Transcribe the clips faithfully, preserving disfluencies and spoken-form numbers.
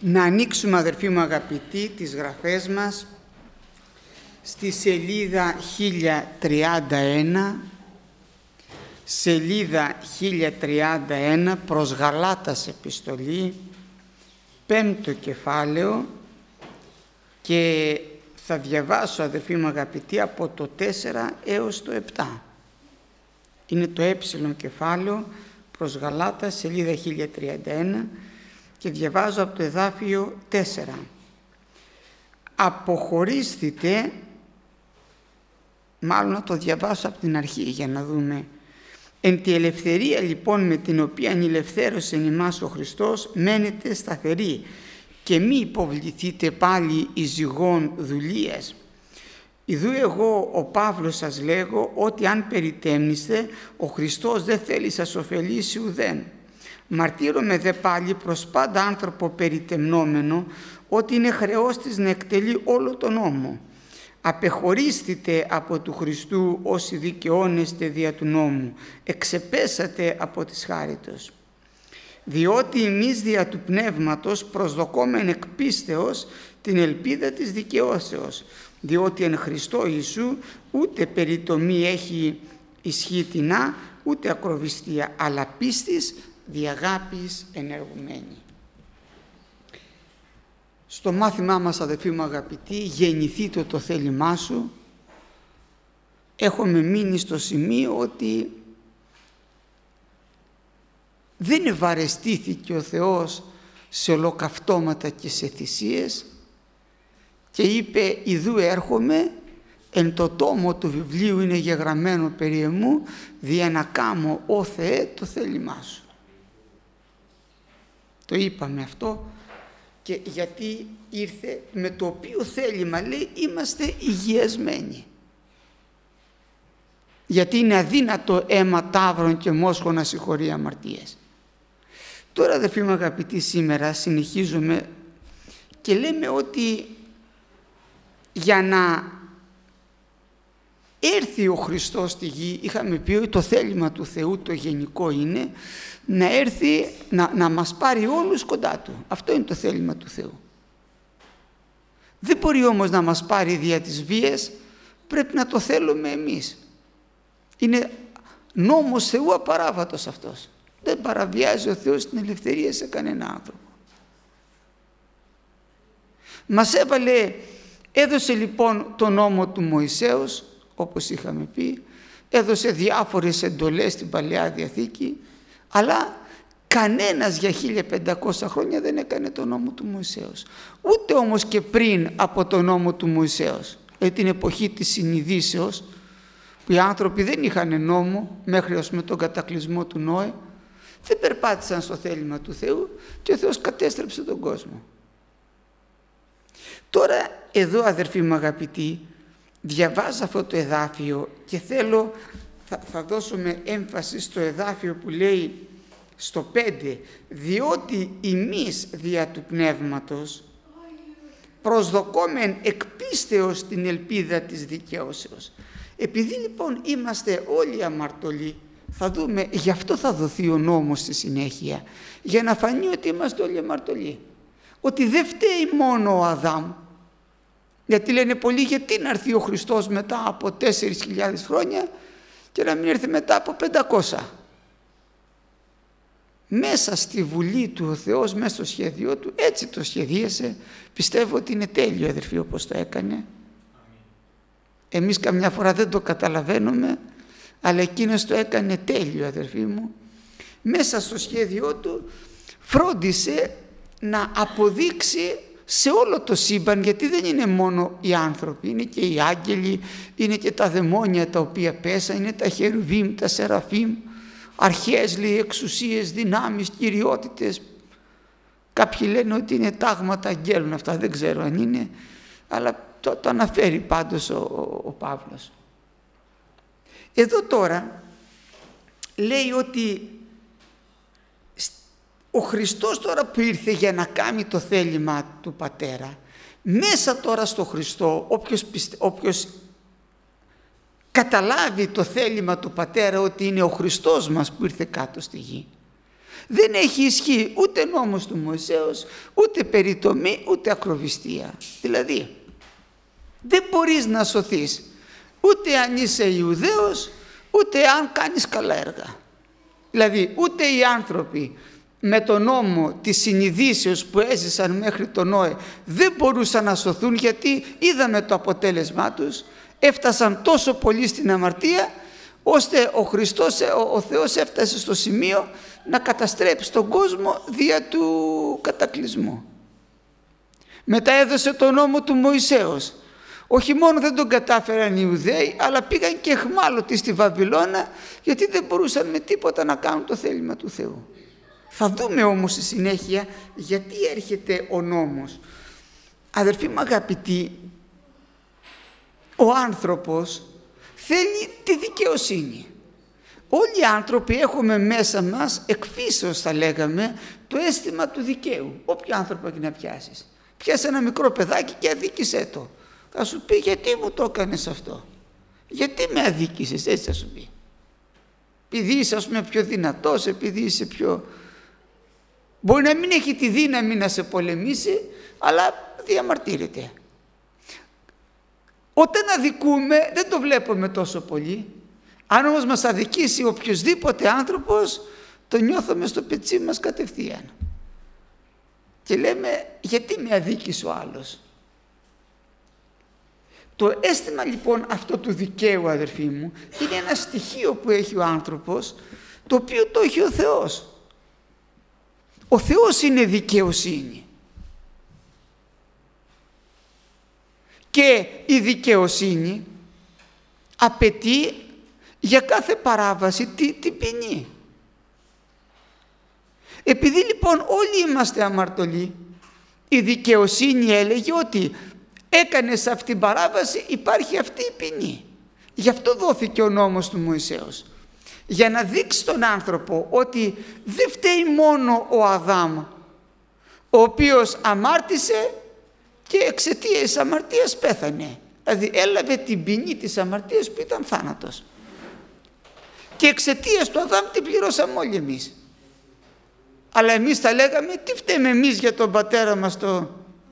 Να ανοίξουμε, αδερφοί μου αγαπητοί, τις γραφές μας στη σελίδα χίλια τριάντα ένα, σελίδα χίλια τριάντα ένα, προς Γαλάτας επιστολή, πέμπτο κεφάλαιο, και θα διαβάσω, αδερφοί μου αγαπητοί, από το τέσσερα έως το επτά. Είναι το έψιλον κεφάλαιο προς Γαλάτας, σελίδα χίλια τριάντα ένα, και διαβάζω από το εδάφιο τέσσερα. Αποχωρίστητε, μάλλον να το διαβάσω από την αρχή για να δούμε. Εν τη ελευθερία λοιπόν με την οποία ελευθέρωσε εμάς ο Χριστός, μένετε σταθεροί και μη υποβληθείτε πάλι εις ζυγών δουλείας. Ιδού εγώ ο Παύλος σας λέγω ότι αν περιτέμνηστε, ο Χριστός δεν θέλει σας ωφελήσει ουδέν. Μαρτύρομαι δε πάλι προς πάντα άνθρωπο περιτεμνόμενο ότι είναι χρεός της να εκτελεί όλο τον νόμο. Απεχωρίστητε από του Χριστού όσοι δικαιώνεστε δια του νόμου, εξεπέσατε από της χάριτος. Διότι εμείς δια του Πνεύματος προσδοκόμεν εκ πίστεως την ελπίδα της δικαιώσεως, διότι εν Χριστώ Ιησού ούτε περιτομή έχει ισχύ τεινά, ούτε ακροβιστία, αλλά πίστης δι' αγάπης ενεργουμένη. Στο μάθημά μας, αδελφοί μου αγαπητοί, γεννηθείτε το θέλημά σου, έχουμε μείνει στο σημείο ότι δεν ευαρεστήθηκε ο Θεός σε ολοκαυτώματα και σε θυσίες και είπε «Ιδού έρχομαι, εν το τόμο του βιβλίου είναι γεγραμμένο περί εμού, δια να κάμω, ο Θεέ, το θέλημά σου». Το είπαμε αυτό, και γιατί ήρθε με το οποίο θέλημα, λέει, είμαστε υγιασμένοι. Γιατί είναι αδύνατο αίμα ταύρων και μόσχων να συγχωρεί αμαρτίες. Τώρα, αδελφοί μου αγαπητοί, σήμερα συνεχίζουμε και λέμε ότι για να έρθει ο Χριστός στη γη, είχαμε πει ότι το θέλημα του Θεού το γενικό είναι να έρθει να, να μας πάρει όλους κοντά Του. Αυτό είναι το θέλημα του Θεού. Δεν μπορεί όμως να μας πάρει δια της βίας, πρέπει να το θέλουμε εμείς. Είναι νόμος Θεού απαράβατος αυτός. Δεν παραβιάζει ο Θεός την ελευθερία σε κανένα άνθρωπο. Μας έβαλε, έδωσε λοιπόν τον νόμο του Μωυσέως, όπως είχαμε πει, έδωσε διάφορες εντολές στην Παλαιά Διαθήκη, αλλά κανένας για χίλια πεντακόσια χρόνια δεν έκανε τον νόμο του Μωυσέως. Ούτε όμως και πριν από τον νόμο του Μωυσέως, δηλαδή την εποχή της συνειδήσεως, που οι άνθρωποι δεν είχαν νόμο μέχρι ως με τον κατακλυσμό του Νόε, δεν περπάτησαν στο θέλημα του Θεού και ο Θεός κατέστρεψε τον κόσμο. Τώρα εδώ, αδερφοί μου αγαπητοί, διαβάζω αυτό το εδάφιο και θέλω, θα, θα δώσουμε έμφαση στο εδάφιο που λέει στο πέντε, διότι εμείς δια του Πνεύματος προσδοκόμεν εκ πίστεως την ελπίδα της δικαιώσεως. Επειδή λοιπόν είμαστε όλοι αμαρτωλοί, θα δούμε, γι' αυτό θα δοθεί ο νόμος στη συνέχεια, για να φανεί ότι είμαστε όλοι αμαρτωλοί. Ότι δεν φταίει μόνο ο Αδάμ. Γιατί λένε πολλοί, γιατί να έρθει ο Χριστός μετά από τέσσερις χιλιάδες χρόνια και να μην έρθει μετά από πεντακόσια. Μέσα στη βουλή του ο Θεός, μέσα στο σχέδιό του, έτσι το σχεδίασε. Πιστεύω ότι είναι τέλειο, αδερφοί, όπως το έκανε. Εμείς καμιά φορά δεν το καταλαβαίνουμε, αλλά εκείνος το έκανε τέλειο, αδερφοί μου. Μέσα στο σχέδιό του φρόντισε να αποδείξει σε όλο το σύμπαν, γιατί δεν είναι μόνο οι άνθρωποι, είναι και οι άγγελοι, είναι και τα δαιμόνια τα οποία πέσαν, είναι τα χερουβίμ, τα σεραφίμ, αρχές, λέει, εξουσίες, δυνάμεις, κυριότητες. Κάποιοι λένε ότι είναι τάγματα αγγέλων αυτά, δεν ξέρω αν είναι, αλλά το, το αναφέρει πάντως ο, ο, ο Παύλος. Εδώ τώρα λέει ότι ο Χριστός τώρα που ήρθε για να κάνει το θέλημα του Πατέρα, μέσα τώρα στο Χριστό, όποιος, πιστε, όποιος καταλάβει το θέλημα του Πατέρα, ότι είναι ο Χριστός μας που ήρθε κάτω στη γη, Δεν έχει ισχύ ούτε νόμος του Μωυσέως, ούτε περιτομή, ούτε ακροβιστία. Δηλαδή, δεν μπορείς να σωθείς ούτε αν είσαι Ιουδαίος, ούτε αν κάνεις καλά έργα. Δηλαδή, ούτε οι άνθρωποι με τον νόμο της συνειδήσεως που έζησαν μέχρι τον Νόε δεν μπορούσαν να σωθούν, γιατί είδαμε το αποτέλεσμά τους. Έφτασαν τόσο πολύ στην αμαρτία, ώστε ο Χριστός, ο, ο Θεός έφτασε στο σημείο να καταστρέψει τον κόσμο δια του κατακλυσμού. Μετά έδωσε τον νόμο του Μωυσέως. Όχι μόνο δεν τον κατάφεραν οι Ιουδαίοι, αλλά πήγαν και εχμάλωτοι στη Βαβυλώνα, γιατί δεν μπορούσαν με τίποτα να κάνουν το θέλημα του Θεού. Θα δούμε όμως στη συνέχεια γιατί έρχεται ο νόμος. Αδερφοί μου αγαπητοί, ο άνθρωπος θέλει τη δικαιοσύνη. Όλοι οι άνθρωποι έχουμε μέσα μας, εκ φύσεως θα λέγαμε, το αίσθημα του δικαίου. Όποιο άνθρωπο και να πιάσεις. Πιάσε ένα μικρό παιδάκι και αδίκησέ το. Θα σου πει, γιατί μου το έκανες αυτό? Γιατί με αδίκησες? Έτσι θα σου πει. Επειδή είσαι, ας πούμε, πιο δυνατός, επειδή είσαι πιο... Μπορεί να μην έχει τη δύναμη να σε πολεμήσει, αλλά διαμαρτύρεται. Όταν αδικούμε δεν το βλέπουμε τόσο πολύ. Αν όμως μας αδικήσει οποιοσδήποτε άνθρωπος, το νιώθουμε στο πετσί μας κατευθείαν. Και λέμε, γιατί με αδίκησε ο άλλος? Το αίσθημα λοιπόν αυτό του δικαίου, αδερφοί μου, είναι ένα στοιχείο που έχει ο άνθρωπος, το οποίο το έχει ο Θεός. Ο Θεός είναι δικαιοσύνη. Και η δικαιοσύνη απαιτεί για κάθε παράβαση την τη ποινή. Επειδή λοιπόν όλοι είμαστε αμαρτωλοί, η δικαιοσύνη έλεγε ότι έκανες αυτή την παράβαση, υπάρχει αυτή η ποινή. Γι' αυτό δόθηκε ο νόμος του Μωυσέως. Για να δείξει στον άνθρωπο ότι δεν φταίει μόνο ο Αδάμ, ο οποίος αμάρτησε και εξαιτίας της αμαρτίας πέθανε. Δηλαδή έλαβε την ποινή της αμαρτίας που ήταν θάνατος. Και εξαιτίας του Αδάμ την πληρώσαμε όλοι εμείς. Αλλά εμείς θα λέγαμε, τι φταίμε εμείς για τον πατέρα μας το,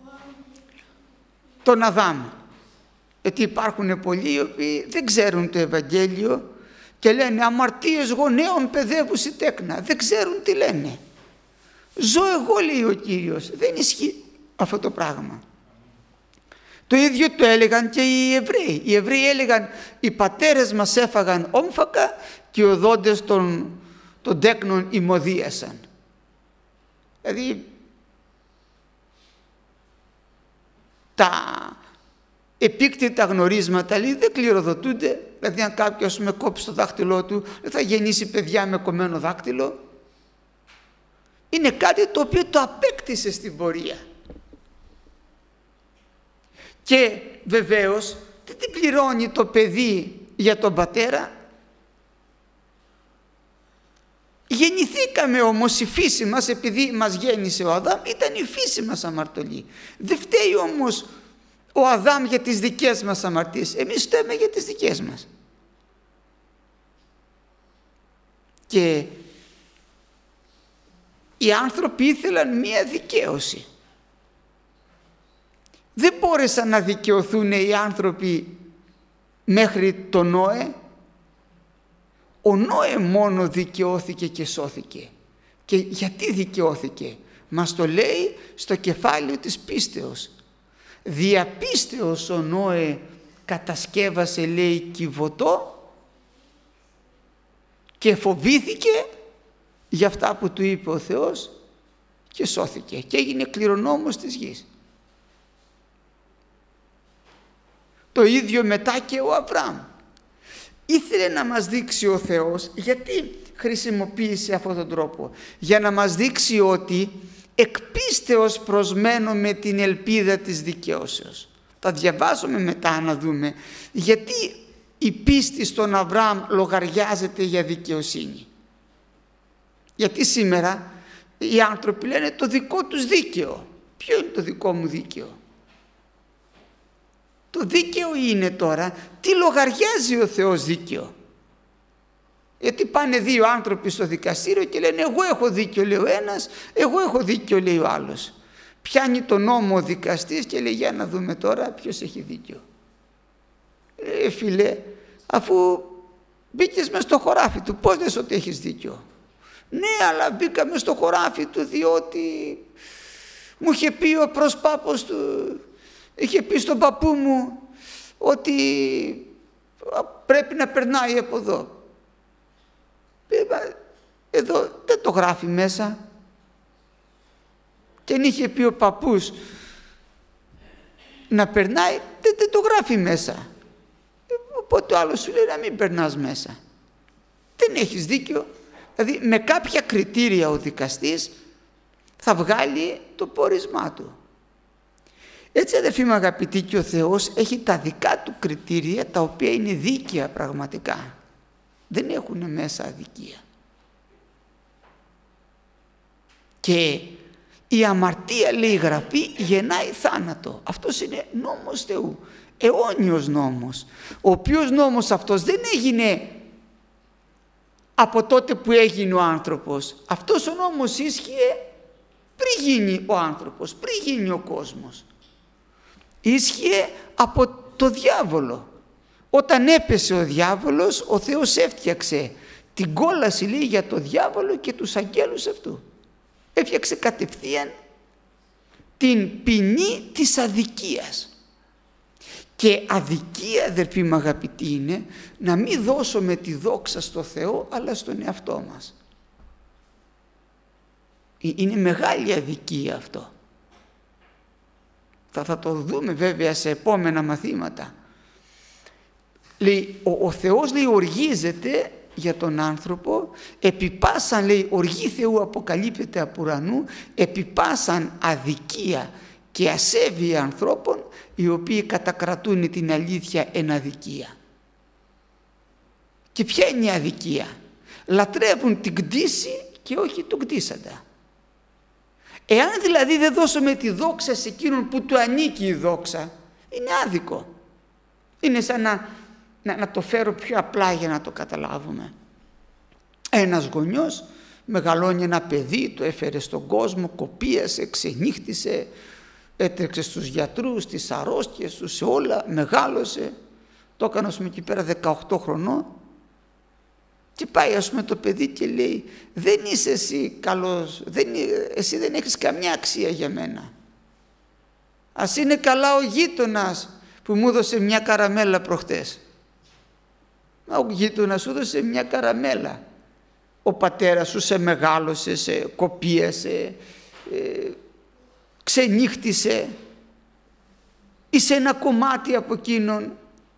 τον Αδάμ? Γιατί υπάρχουν πολλοί οι οποίοι δεν ξέρουν το Ευαγγέλιο και λένε αμαρτίες γονέων παιδεύουσι τέκνα. Δεν ξέρουν τι λένε. Ζω εγώ, λέει ο Κύριος. Δεν ισχύει αυτό το πράγμα. Το ίδιο το έλεγαν και οι Εβραίοι. Οι Εβραίοι έλεγαν, οι πατέρες μας έφαγαν όμφακα και οι οδόντες των, των τέκνων ημωδίασαν. Δηλαδή τα επίκτητα γνωρίσματα, λέει, δεν κληροδοτούνται. Δηλαδή αν κάποιος με κόψει το δάχτυλό του, δεν θα γεννήσει παιδιά με κομμένο δάκτυλο. Είναι κάτι το οποίο το απέκτησε στην πορεία. Και βεβαίως δεν την πληρώνει το παιδί για τον πατέρα. Γεννηθήκαμε όμως, η φύση μας, επειδή μας γέννησε ο Αδάμ, ήταν η φύση μας αμαρτωλή. Δεν φταίει όμως ο Αδάμ για τις δικές μας αμαρτίες. Εμείς φταίμε για τις δικές μας. Και οι άνθρωποι ήθελαν μία δικαίωση. Δεν μπόρεσαν να δικαιωθούν οι άνθρωποι μέχρι τον Νόε. Ο Νόε μόνο δικαιώθηκε και σώθηκε. Και γιατί δικαιώθηκε? Μας το λέει στο κεφάλαιο της πίστεως. Δια πίστεως ο Νόε κατασκεύασε, λέει, κιβωτό και φοβήθηκε για αυτά που του είπε ο Θεός και σώθηκε και έγινε κληρονόμος της γης. Το ίδιο μετά και ο Αβραάμ. Ήθελε να μας δείξει ο Θεός, γιατί χρησιμοποίησε αυτόν τον τρόπο? Για να μας δείξει ότι εκ πίστεως προσμένουμε την ελπίδα της δικαιώσεως. Θα διαβάσουμε μετά να δούμε γιατί η πίστη στον Αβραάμ λογαριάζεται για δικαιοσύνη. Γιατί σήμερα οι άνθρωποι λένε το δικό τους δίκαιο. Ποιο είναι το δικό μου δίκαιο? Το δίκαιο είναι τώρα τι λογαριάζει ο Θεός δίκαιο. Γιατί πάνε δύο άνθρωποι στο δικαστήριο και λένε εγώ έχω δίκιο, λέει ο ένας, εγώ έχω δίκιο, λέει ο άλλος. Πιάνει τον νόμο ο δικαστής και λέει για να δούμε τώρα ποιος έχει δίκιο. Ε, φίλε, αφού μπήκες μες στο χωράφι του, πώς λες ότι έχεις δίκιο? Ναι, αλλά μπήκα μες στο χωράφι του διότι μου είχε πει ο προσπάπος του, είχε πει στον παππού μου ότι πρέπει να περνάει από εδώ. Εδώ δεν το γράφει μέσα. Και αν είχε πει ο παππούς να περνάει, δεν, δεν το γράφει μέσα. Οπότε ο άλλος σου λέει να μην περνάς μέσα. Δεν έχεις δίκιο. Δηλαδή με κάποια κριτήρια ο δικαστής θα βγάλει το πόρισμά του. Έτσι, αδερφοί μου αγαπητοί, και ο Θεός έχει τα δικά του κριτήρια, τα οποία είναι δίκαια πραγματικά. Δεν έχουν μέσα αδικία. Και η αμαρτία, λέει η Γραφή, γεννάει θάνατο. Αυτός είναι νόμος Θεού, αιώνιος νόμος, ο οποίος νόμος αυτός δεν έγινε από τότε που έγινε ο άνθρωπος. Αυτός ο νόμος ίσχυε πριν γίνει ο άνθρωπος, πριν γίνει ο κόσμος. Ίσχυε από το διάβολο. Όταν έπεσε ο διάβολος, ο Θεός έφτιαξε την κόλαση, λέει, για το διάβολο και τους αγγέλους αυτού. Έφτιαξε κατευθείαν την ποινή της αδικίας. Και αδικία, αδερφοί μου αγαπητοί, είναι να μην δώσουμε τη δόξα στο Θεό, αλλά στον εαυτό μας. Είναι μεγάλη αδικία αυτό. Θα, θα το δούμε βέβαια σε επόμενα μαθήματα. Λέει, ο, ο Θεός, λέει, οργίζεται για τον άνθρωπο, επιπάσαν, λέει, οργή Θεού αποκαλύπτεται από ουρανού, επιπάσαν αδικία και ασέβεια ανθρώπων, οι οποίοι κατακρατούν την αλήθεια εν αδικία. Και ποια είναι η αδικία? Λατρεύουν την κτήση και όχι τον κτήσαντα. Εάν δηλαδή δεν δώσουμε τη δόξα σε εκείνον που του ανήκει η δόξα, είναι άδικο. Είναι σαν να, να, να το φέρω πιο απλά για να το καταλάβουμε. Ένας γονιός μεγαλώνει ένα παιδί, το έφερε στον κόσμο, κοπίασε, ξενύχτησε, έτρεξε στους γιατρούς, στις αρρώστιες του, σε όλα, μεγάλωσε. Το έκανε, ας πούμε, εκεί πέρα δεκαοκτώ χρονών. Και πάει, ας πούμε, το παιδί και λέει, δεν είσαι εσύ καλός, δεν, εσύ δεν έχεις καμιά αξία για μένα. Ας είναι καλά ο γείτονας που μου έδωσε μια καραμέλα προχτές. Μα ο γείτονας σου έδωσε μια καραμέλα. Ο πατέρας σου σε μεγάλωσε, σε κοπίασε, ε, ξενύχτησε, είσαι ένα κομμάτι από εκείνον.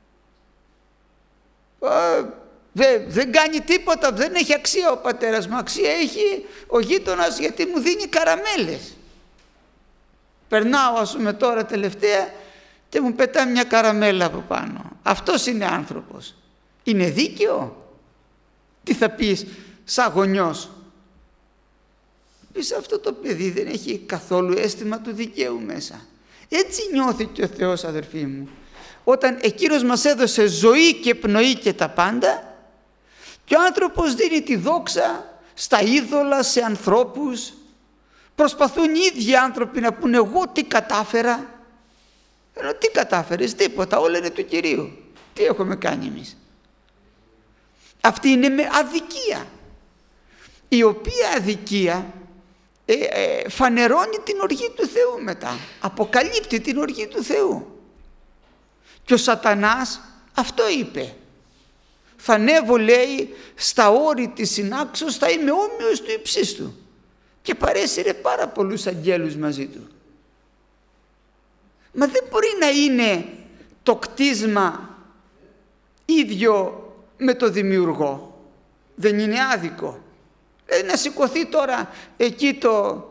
Α, Δεν, δεν κάνει τίποτα, δεν έχει αξία ο πατέρας μου, αξία έχει ο γείτονας γιατί μου δίνει καραμέλες. Περνάω, ας πούμε, τώρα τελευταία και μου πετάει μια καραμέλα από πάνω. Αυτός είναι άνθρωπος. Είναι δίκαιο? Τι θα πεις σαν γονιός? Πεις, αυτό το παιδί δεν έχει καθόλου αίσθημα του δικαίου μέσα. Έτσι νιώθει και ο Θεός, αδερφοί μου. Όταν εκείνος μας έδωσε ζωή και πνοή και τα πάντα, και ο άνθρωπος δίνει τη δόξα στα είδωλα, σε ανθρώπους. Προσπαθούν οι ίδιοι άνθρωποι να πούνε εγώ τι κατάφερα. Ενώ τι κατάφερες? Τίποτα, όλα είναι του Κυρίου. Τι έχουμε κάνει εμείς? Αυτή είναι με αδικία, η οποία αδικία ε, ε, φανερώνει την οργή του Θεού μετά. Αποκαλύπτει την οργή του Θεού. Και ο Σατανάς αυτό είπε. Θα ανέβω, λέει, στα όρη της συνάξεως, θα είμαι όμοιος του υψίστου. Και παρέσυρε πάρα πολλούς αγγέλους μαζί του. Μα δεν μπορεί να είναι το κτίσμα ίδιο με το δημιουργό. Δεν είναι άδικο? Δηλαδή να σηκωθεί τώρα εκεί το,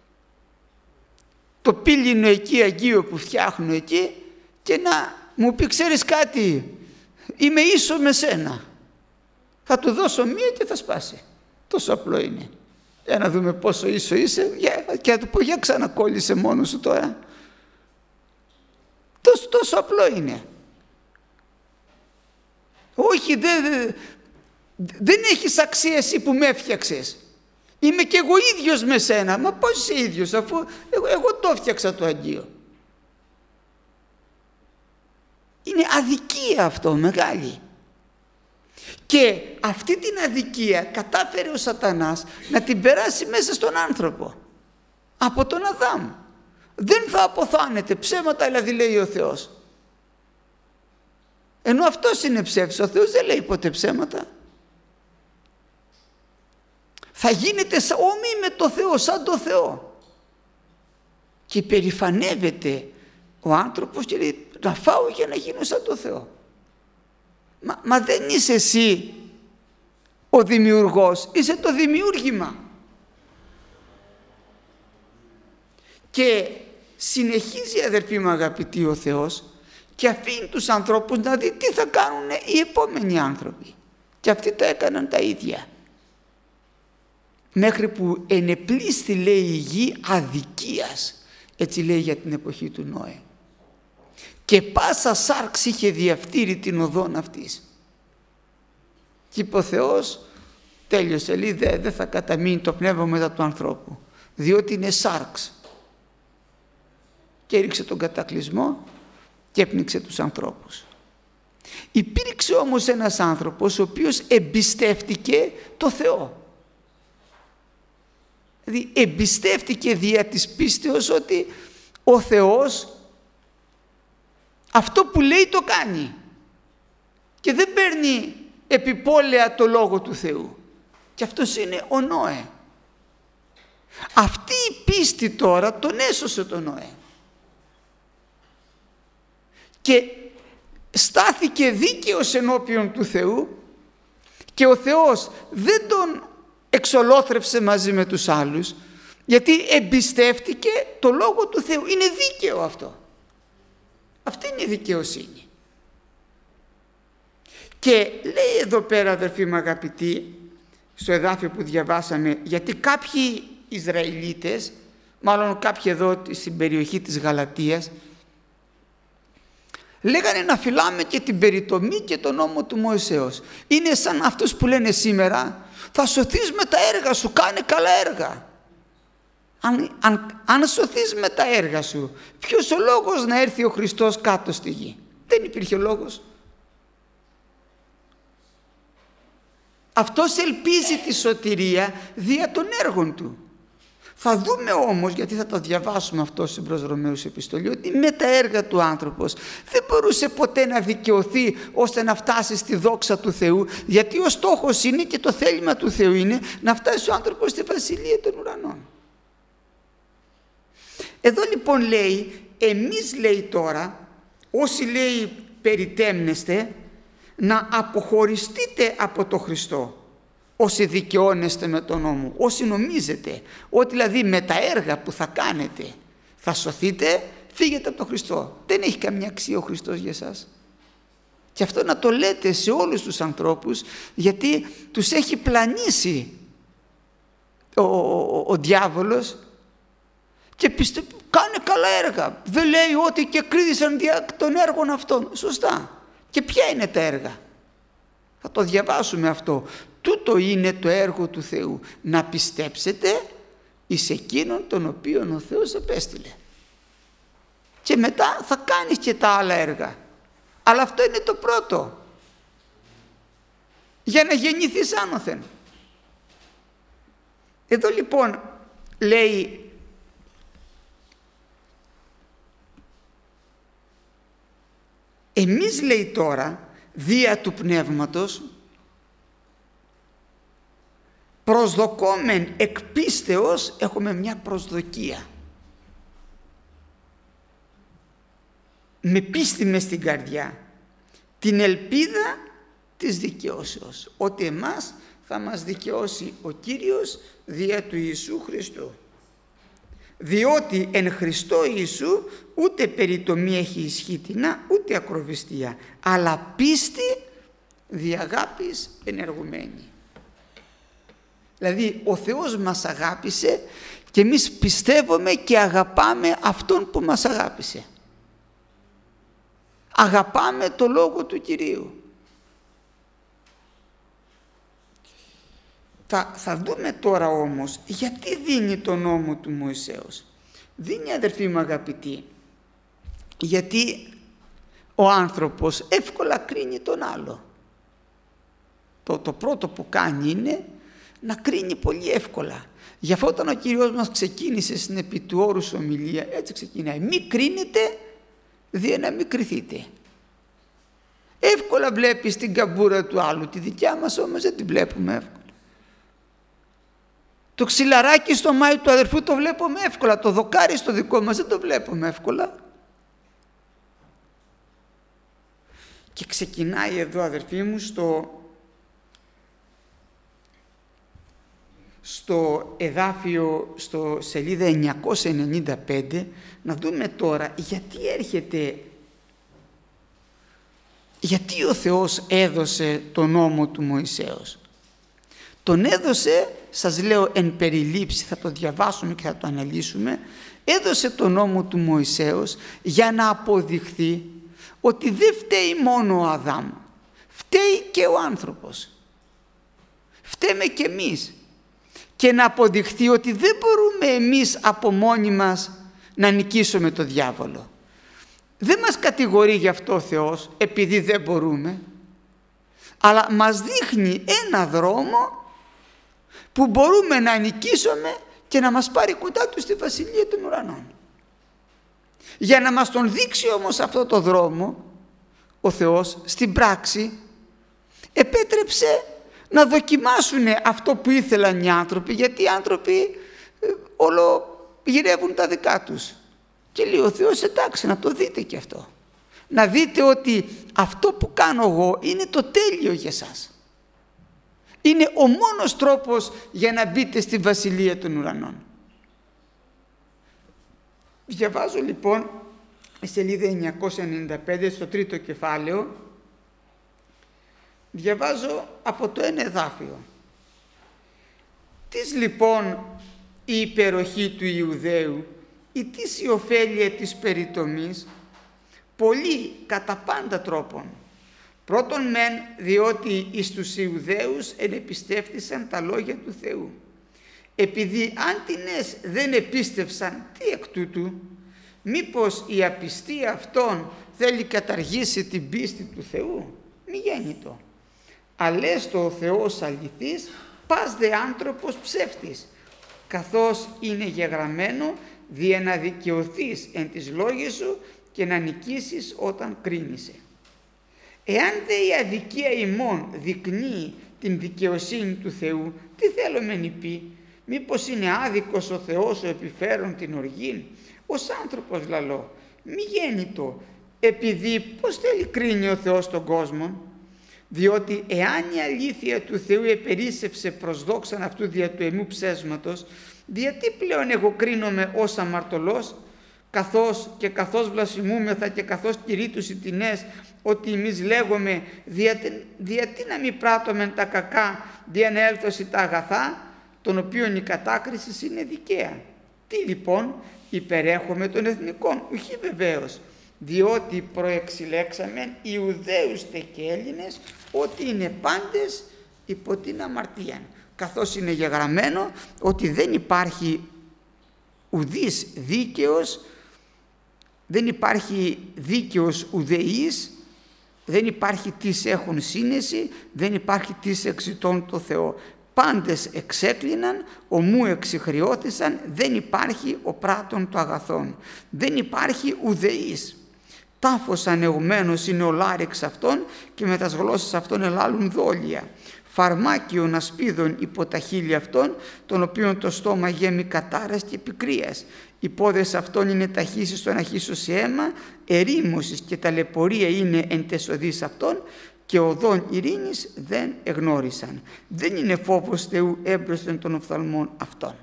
το πύληνο εκεί αγγείο που φτιάχνω εκεί και να μου πει, ξέρεις κάτι, είμαι ίσο με σένα. Θα του δώσω μία και θα σπάσει. Τόσο απλό είναι. Για να δούμε πόσο ίσο είσαι και να του πω, για ξανακόλλησε μόνος σου τώρα. Τόσο, τόσο απλό είναι. Όχι, δεν, Δεν έχεις αξία εσύ που με έφτιαξες. Είμαι και εγώ ίδιος με σένα. Μα πώς είσαι ίδιος, αφού εγώ, εγώ το έφτιαξα το Αγγείο. Είναι αδικία αυτό, μεγάλη. Και αυτή την αδικία κατάφερε ο Σατανάς να την περάσει μέσα στον άνθρωπο. Από τον Αδάμ. Δεν θα αποθάνετε, ψέματα δηλαδή λέει ο Θεός. Ενώ αυτός είναι ψεύτης, ο Θεός δεν λέει ποτέ ψέματα. Θα γίνετε όμοιοι με το Θεό, σαν το Θεό. Και περηφανεύεται ο άνθρωπος και λέει να φάω για να γίνω σαν το Θεό. Μα, μα δεν είσαι εσύ ο δημιουργός, είσαι το δημιούργημα. Και συνεχίζει, αδερφοί μου αγαπητοί, ο Θεός και αφήνει τους ανθρώπους να δει τι θα κάνουν οι επόμενοι άνθρωποι. Και αυτοί τα έκαναν τα ίδια. Μέχρι που ενεπλήστη, λέει, η γη αδικίας. Έτσι λέει για την εποχή του Νόε. Και πάσα σάρξ είχε διαφτείρει την οδόν αυτής. Και είπε ο Θεός, τέλειωσε, λέει, δεν δε θα καταμείνει το πνεύμα μετά του ανθρώπου, διότι είναι σάρξ. Και έριξε τον κατακλυσμό και έπνιξε τους ανθρώπους. Υπήρξε όμως ένας άνθρωπος ο οποίος εμπιστεύτηκε το Θεό. Δηλαδή εμπιστεύτηκε δια της πίστεως ότι ο Θεός αυτό που λέει το κάνει και δεν παίρνει επιπόλαια το λόγο του Θεού. Και αυτός είναι ο Νόε. Αυτή η πίστη τώρα τον έσωσε τον Νόε. Και στάθηκε δίκαιος ενώπιον του Θεού και ο Θεός δεν τον εξολόθρευσε μαζί με τους άλλους, γιατί εμπιστεύτηκε το λόγο του Θεού. Είναι δίκαιο αυτό. Αυτή είναι η δικαιοσύνη. Και λέει εδώ πέρα, αδερφοί μου αγαπητοί, στο εδάφιο που διαβάσαμε, γιατί κάποιοι Ισραηλίτες, μάλλον κάποιοι εδώ στην περιοχή της Γαλατίας, λέγανε να φυλάμε και την περιτομή και τον νόμο του Μωυσέως. Είναι σαν αυτούς που λένε σήμερα, θα σωθείς με τα έργα σου, κάνε καλά έργα. Αν, αν, αν σωθείς με τα έργα σου, ποιος ο λόγος να έρθει ο Χριστός κάτω στη γη? Δεν υπήρχε λόγος. Αυτός ελπίζει τη σωτηρία δια των έργων του. Θα δούμε όμως, γιατί θα το διαβάσουμε αυτό στην προς Ρωμαίους επιστολή, ότι με τα έργα του άνθρωπος δεν μπορούσε ποτέ να δικαιωθεί ώστε να φτάσει στη δόξα του Θεού, γιατί ο στόχος είναι και το θέλημα του Θεού είναι να φτάσει ο άνθρωπος στη βασιλεία των ουρανών. Εδώ λοιπόν λέει, εμείς λέει τώρα, όσοι λέει περιτέμνεστε, να αποχωριστείτε από το Χριστό. Όσοι δικαιώνεστε με τον νόμο, όσοι νομίζετε ότι δηλαδή με τα έργα που θα κάνετε θα σωθείτε, φύγετε από τον Χριστό. Δεν έχει καμία αξία ο Χριστός για εσάς. Και αυτό να το λέτε σε όλους τους ανθρώπους, γιατί τους έχει πλανήσει ο, ο, ο διάβολος και πιστεύω κάνε καλά έργα. Δεν λέει ότι και κρίδησαν δια των έργων αυτών. Σωστά. Και ποια είναι τα έργα? Θα το διαβάσουμε αυτό. Τούτο είναι το έργο του Θεού, να πιστέψετε εις εκείνον τον οποίον ο Θεός επέστειλε. Και μετά θα κάνεις και τα άλλα έργα. Αλλά αυτό είναι το πρώτο. Για να γεννηθείς άνωθεν. Εδώ λοιπόν λέει, εμείς λέει τώρα δια του Πνεύματος προσδοκόμεν εκ πίστεως, έχουμε μια προσδοκία. Με πίστη μες στην καρδιά, την ελπίδα της δικαιώσεως, ότι εμάς θα μας δικαιώσει ο Κύριος δια του Ιησού Χριστού. Διότι εν Χριστώ Ιησού ούτε περιτομή έχει ισχύτινα, ούτε ακροβιστία, αλλά πίστη δι' αγάπης ενεργουμένη. Δηλαδή ο Θεός μας αγάπησε και εμείς πιστεύουμε και αγαπάμε Αυτόν που μας αγάπησε. Αγαπάμε το Λόγο του Κυρίου. Θα, θα δούμε τώρα όμως γιατί δίνει τον νόμο του Μωυσέως. Δίνει, αδερφοί μου αγαπητοί, γιατί ο άνθρωπος εύκολα κρίνει τον άλλο. Το, το πρώτο που κάνει είναι να κρίνει πολύ εύκολα. Γι' αυτό όταν ο Κύριος μας ξεκίνησε στην επί του όρους ομιλία, έτσι ξεκινάει. Μη κρίνετε, δια να μην κριθείτε. Εύκολα βλέπεις την καμπούρα του άλλου, τη δικιά μας όμως δεν την βλέπουμε εύκολα. Το ξυλαράκι στο μάι του αδερφού το βλέπουμε εύκολα, το δοκάρι στο δικό μας δεν το βλέπουμε εύκολα. Και ξεκινάει εδώ, αδερφοί μου, στο, στο εδάφιο, στο σελίδα εννιακόσια ενενήντα πέντε, να δούμε τώρα γιατί έρχεται, γιατί ο Θεός έδωσε τον νόμο του Μωυσέως. Τον έδωσε, σας λέω εν περιλήψη, θα το διαβάσουμε και θα το αναλύσουμε, έδωσε τον νόμο του Μωυσέως για να αποδειχθεί ότι δεν φταίει μόνο ο Αδάμ, φταίει και ο άνθρωπος. Φταίμε και εμείς. Και να αποδειχθεί ότι δεν μπορούμε εμείς από μόνοι μας να νικήσουμε το διάβολο. Δεν μας κατηγορεί γι' αυτό ο Θεός επειδή δεν μπορούμε, αλλά μας δείχνει ένα δρόμο που μπορούμε να νικήσουμε και να μας πάρει κοντά του στη Βασιλεία των Ουρανών. Για να μας τον δείξει όμως αυτό το δρόμο, ο Θεός στην πράξη επέτρεψε να δοκιμάσουν αυτό που ήθελαν οι άνθρωποι, γιατί οι άνθρωποι ε, όλο γυρεύουν τα δικά τους. Και λέει ο Θεός, εντάξει, να το δείτε και αυτό. Να δείτε ότι αυτό που κάνω εγώ είναι το τέλειο για σας. Είναι ο μόνος τρόπος για να μπείτε στη Βασιλεία των Ουρανών. Διαβάζω λοιπόν σελίδα εννιακόσια ενενήντα πέντε στο τρίτο κεφάλαιο, διαβάζω από το ένα εδάφιο. Τις λοιπόν η υπεροχή του Ιουδαίου, ή τις η ωφέλεια της περιτομής, πολλοί κατά πάντα τρόπον. Πρώτον μεν, διότι εις τους Ιουδαίους ενεπιστεύθησαν τα λόγια του Θεού. Επειδή άντινες δεν επίστευσαν, τι εκ τούτου, μήπως η απιστία αυτών θέλει καταργήσει την πίστη του Θεού? Μη γέννητο. Αλέστο ο Θεός αληθής, πας δε άνθρωπος ψεύτης, καθώς είναι γεγραμμένο δια να δικαιωθείς εν τις λόγες σου και να νικήσεις όταν κρίνεσαι. Εάν δε η αδικία ημών δεικνύει την δικαιοσύνη του Θεού, τι θέλουμε να πει? Μήπως είναι άδικος ο Θεός ο επιφέρον την οργήν? Ως άνθρωπος λαλώ, μη γέννητο, επειδή πώς θέλει κρίνει ο Θεός τον κόσμο? Διότι εάν η αλήθεια του Θεού επερίσσευσε προς δόξαν αυτού δια του εμού ψέσματος, γιατί πλέον εγώ κρίνομαι ως αμαρτωλός, καθώς και καθώς βλασφημούμεθα και καθώς κηρύττους οι τινές, ότι εμείς λέγουμε γιατί να μην πράττωμεν τα κακά, δια να έλθωση τα αγαθά, των οποίων η κατάκριση είναι δικαία. Τι λοιπόν, υπερέχουμε των εθνικών? Ουχή βεβαίως, διότι προεξηλέξαμεν Ιουδαίους τε και Έλληνες, ότι είναι πάντες υπό την αμαρτία. Καθώς είναι γεγραμμένο ότι δεν υπάρχει ουδής δίκαιος, δεν υπάρχει δίκαιος ουδεής, δεν υπάρχει τις έχουν σύνεση, δεν υπάρχει τις εξητών το Θεό. Πάντες εξέκλειναν, ομού εξηχρειώθησαν, δεν υπάρχει ο πράτων το αγαθόν. Δεν υπάρχει ουδεής. Τάφος ανεωμένος είναι ο λάρεξ αυτών και με τας γλώσσες αυτών ελάλουν δόλια. Φαρμάκιον ασπίδων υπό τα χείλη αυτών, των οποίων το στόμα γέμει κατάρας και πικρίας. Οι πόδες αυτών είναι ταχύσεις στον αχύσω σε αίμα, ερήμωσης και ταλαιπωρία είναι εν τεσοδείς αυτών, και οδόν ειρήνης δεν εγνώρισαν. Δεν είναι φόβος Θεού έμπροσθεν των οφθαλμών αυτών.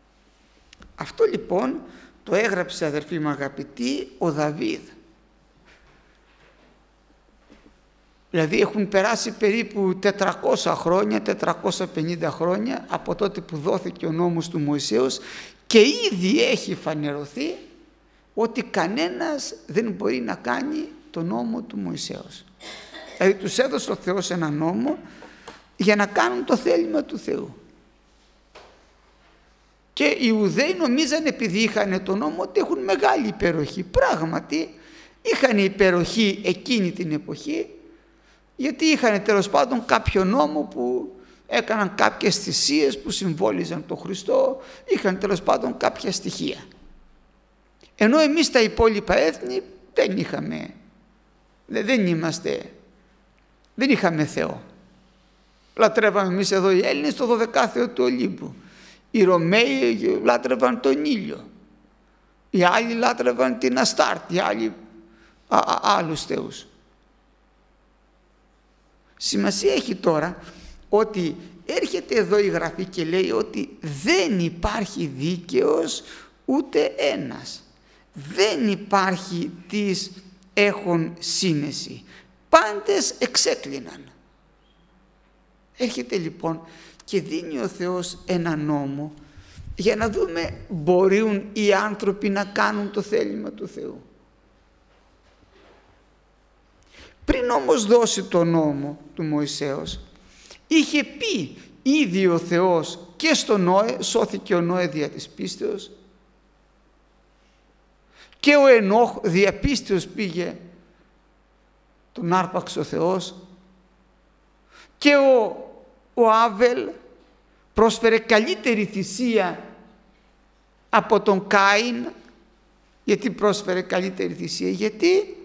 Αυτό λοιπόν το έγραψε, αδερφοί μου αγαπητοί, ο Δαβίδ. Δηλαδή έχουν περάσει περίπου τετρακόσια χρόνια, τετρακόσια πενήντα χρόνια από τότε που δόθηκε ο νόμος του Μωυσέως και ήδη έχει φανερωθεί ότι κανένας δεν μπορεί να κάνει τον νόμο του Μωυσέως. Δηλαδή τους έδωσε ο Θεός ένα νόμο για να κάνουν το θέλημα του Θεού. Και οι Ιουδαίοι νομίζαν, επειδή είχαν τον νόμο, ότι έχουν μεγάλη υπεροχή. Πράγματι είχαν υπεροχή εκείνη την εποχή, γιατί είχαν τέλος πάντων κάποιο νόμο που έκαναν κάποιες θυσίες που συμβόλιζαν τον Χριστό, είχαν τέλος πάντων κάποια στοιχεία. Ενώ εμείς τα υπόλοιπα έθνη δεν είχαμε, δεν είμαστε, δεν είχαμε Θεό. Λατρεύαμε εμείς εδώ οι Έλληνες το δωδεκάθεο του Ολύμπου. Οι Ρωμαίοι λάτρευαν τον ήλιο. Οι άλλοι λάτρευαν την Αστάρτη, οι άλλοι α, α, άλλους θεούς. Σημασία έχει τώρα ότι έρχεται εδώ η Γραφή και λέει ότι δεν υπάρχει δίκαιος ούτε ένας. Δεν υπάρχει τις έχων σύνεση. Πάντες εξέκλειναν. Έρχεται λοιπόν και δίνει ο Θεός ένα νόμο για να δούμε μπορούν οι άνθρωποι να κάνουν το θέλημα του Θεού. Πριν όμως δώσει το νόμο του Μωυσέως, είχε πει ήδη ο Θεός και στο Νόε, σώθηκε ο Νόε δια της πίστεως, και ο Ενώχ δια πίστεως πήγε, τον άρπαξε ο Θεός, και ο, ο Άβελ πρόσφερε καλύτερη θυσία από τον Κάιν. Γιατί πρόσφερε καλύτερη θυσία? Γιατί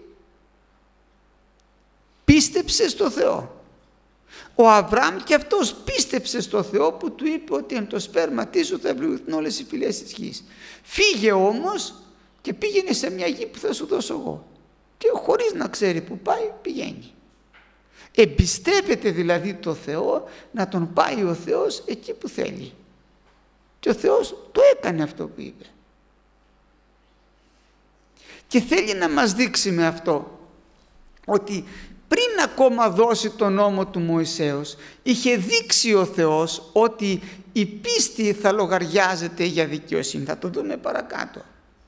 πίστεψε στο Θεό. Ο Αβραάμ και αυτός πίστεψε στο Θεό που του είπε ότι εν το σπέρματί σου θα ευλογηθούν όλες οι φυλές της γης. Φύγε όμως και πήγαινε σε μια γη που θα σου δώσω εγώ. Και χωρίς να ξέρει που πάει πηγαίνει. Εμπιστεύεται δηλαδή το Θεό να τον πάει ο Θεός εκεί που θέλει. Και ο Θεός το έκανε αυτό που είπε. Και θέλει να μας δείξει με αυτό ότι πριν ακόμα δώσει τον νόμο του Μωυσέως, είχε δείξει ο Θεός ότι η πίστη θα λογαριάζεται για δικαιοσύνη. Θα το δούμε παρακάτω.